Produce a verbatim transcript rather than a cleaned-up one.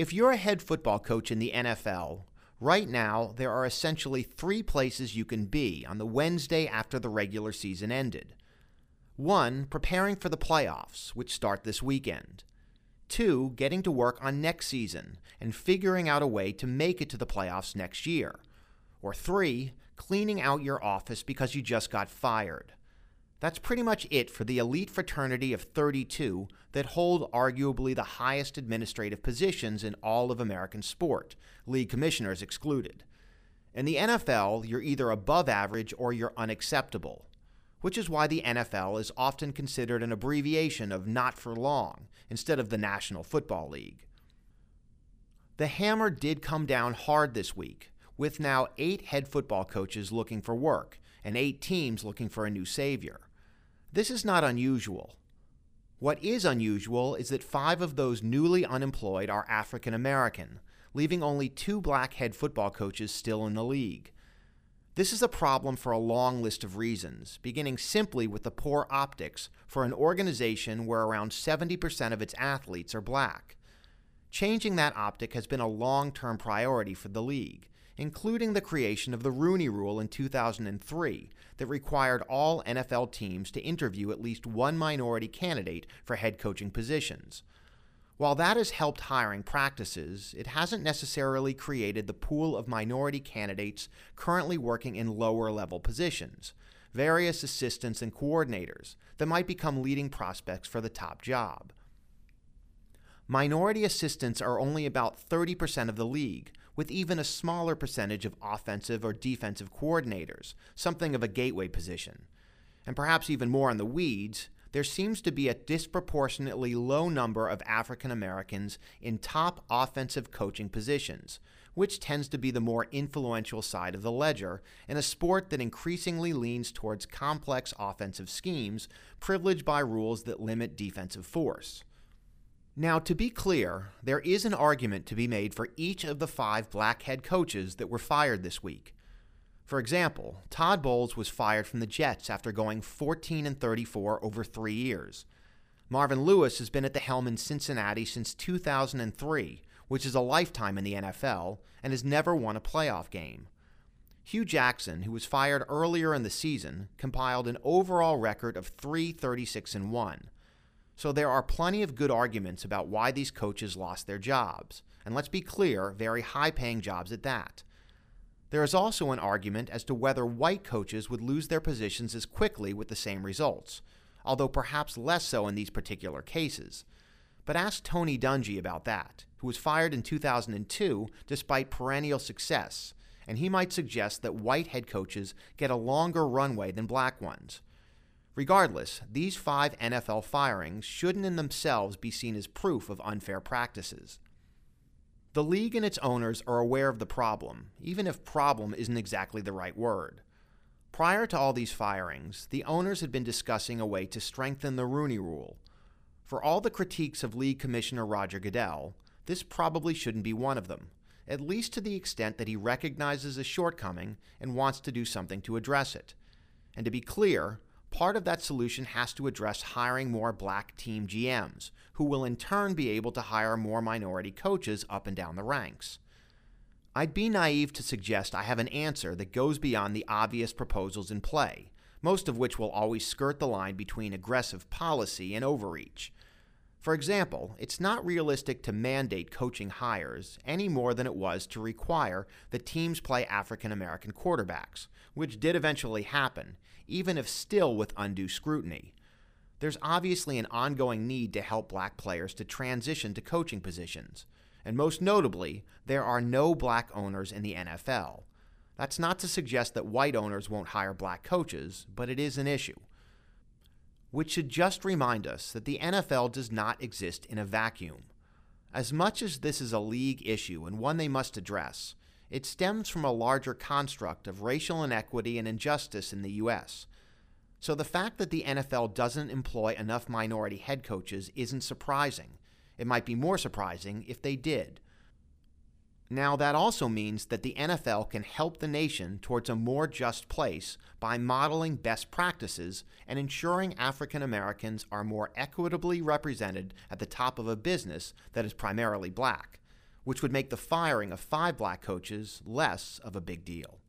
If you're a head football coach in the N F L, right now there are essentially three places you can be on the Wednesday after the regular season ended. One, preparing for the playoffs, which start this weekend. Two, getting to work on next season and figuring out a way to make it to the playoffs next year. Or three, cleaning out your office because you just got fired. That's pretty much it for the elite fraternity of thirty-two that hold arguably the highest administrative positions in all of American sport, league commissioners excluded. In the N F L, you're either above average or you're unacceptable, which is why the N F L is often considered an abbreviation of not for long instead of the National Football League. The hammer did come down hard this week, with now eight head football coaches looking for work and eight teams looking for a new savior. This is not unusual. What is unusual is that five of those newly unemployed are African American, leaving only two black head football coaches still in the league. This is a problem for a long list of reasons, beginning simply with the poor optics for an organization where around seventy percent of its athletes are black. Changing that optic has been a long-term priority for the league, including the creation of the Rooney Rule in two thousand three that required all N F L teams to interview at least one minority candidate for head coaching positions. While that has helped hiring practices, it hasn't necessarily created the pool of minority candidates currently working in lower-level positions, various assistants and coordinators, that might become leading prospects for the top job. Minority assistants are only about thirty percent of the league, with even a smaller percentage of offensive or defensive coordinators, something of a gateway position. And perhaps even more in the weeds, there seems to be a disproportionately low number of African Americans in top offensive coaching positions, which tends to be the more influential side of the ledger in a sport that increasingly leans towards complex offensive schemes privileged by rules that limit defensive force. Now, to be clear, there is an argument to be made for each of the five black head coaches that were fired this week. For example, Todd Bowles was fired from the Jets after going fourteen and thirty-four over three years. Marvin Lewis has been at the helm in Cincinnati since two thousand three, which is a lifetime in the N F L, and has never won a playoff game. Hugh Jackson, who was fired earlier in the season, compiled an overall record of three thirty-six and one. So there are plenty of good arguments about why these coaches lost their jobs, and let's be clear, very high-paying jobs at that. There is also an argument as to whether white coaches would lose their positions as quickly with the same results, although perhaps less so in these particular cases. But ask Tony Dungy about that, who was fired in two thousand two despite perennial success, and he might suggest that white head coaches get a longer runway than black ones. Regardless, these five N F L firings shouldn't in themselves be seen as proof of unfair practices. The league and its owners are aware of the problem, even if problem isn't exactly the right word. Prior to all these firings, the owners had been discussing a way to strengthen the Rooney Rule. For all the critiques of League Commissioner Roger Goodell, this probably shouldn't be one of them, at least to the extent that he recognizes a shortcoming and wants to do something to address it. And to be clear, part of that solution has to address hiring more black team G Ms, who will in turn be able to hire more minority coaches up and down the ranks. I'd be naive to suggest I have an answer that goes beyond the obvious proposals in play, most of which will always skirt the line between aggressive policy and overreach. For example, it's not realistic to mandate coaching hires any more than it was to require that teams play African American quarterbacks, which did eventually happen, even if still with undue scrutiny. There's obviously an ongoing need to help black players to transition to coaching positions, and most notably, there are no black owners in the N F L. That's not to suggest that white owners won't hire black coaches, but it is an issue. Which should just remind us that the N F L does not exist in a vacuum. As much as this is a league issue and one they must address, it stems from a larger construct of racial inequity and injustice in the U S. So the fact that the N F L doesn't employ enough minority head coaches isn't surprising. It might be more surprising if they did. Now, that also means that the N F L can help the nation towards a more just place by modeling best practices and ensuring African Americans are more equitably represented at the top of a business that is primarily black, which would make the firing of five black coaches less of a big deal.